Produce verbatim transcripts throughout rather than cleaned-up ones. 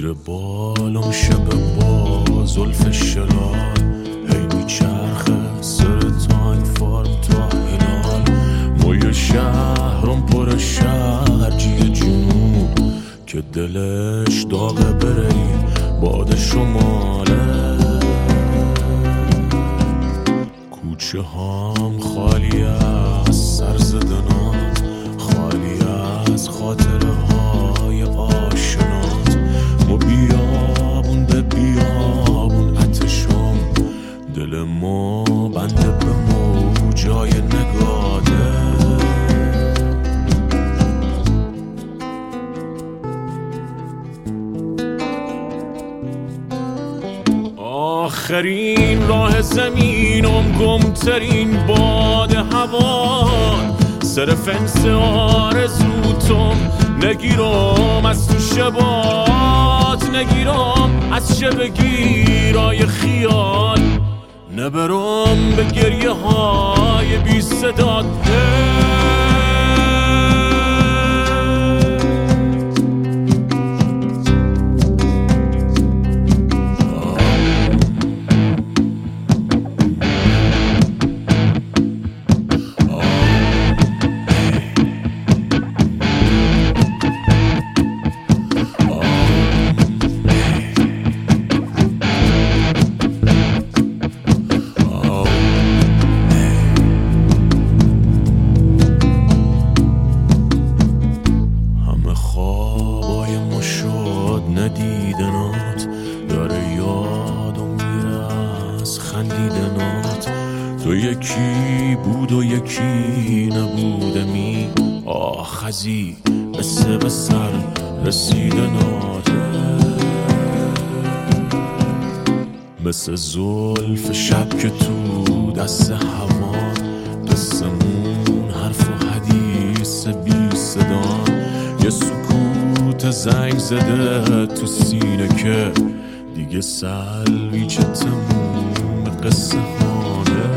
زیر بالم شب با زلف شلال هی میچرخه سر تانگ فارم تا هلال موی شهرم پر شرجی جنوب که دلش داغه بری باد شماله کوچه هم خالی از سرزدنات خالی از خاطره های آشنات ما بیابون به بیابون اتشم دل ما بنده به موجای نگاده آخرین راه زمینم گمترین باد هوا سر فنس آرزوتم نگیرم از تو شبات نگیرم از شب گیرای خیال نبرم به گریه های بی صدات ندیدنات داره یادم میره از خندیدنات تو یکی بود و یکی نبودمی آخزی مثل به سر رسیدنات مثل زلف شب که تو دست هوا قصمون حرف و حدیث بی صدا یه سکوت زنگ زده تو سینه که دیگه سلوی چه تموم قصه هانه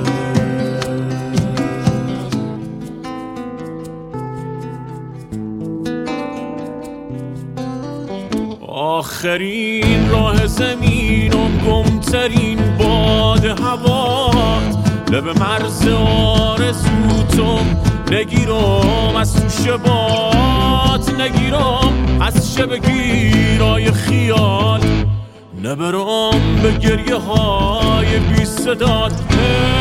آخرین راه زمینم گمترین باد هوات لب مرز آرزوتم نگیرم از تو شبات نگیرم از شب گیرای خیال نبرم به گریه های بی صدات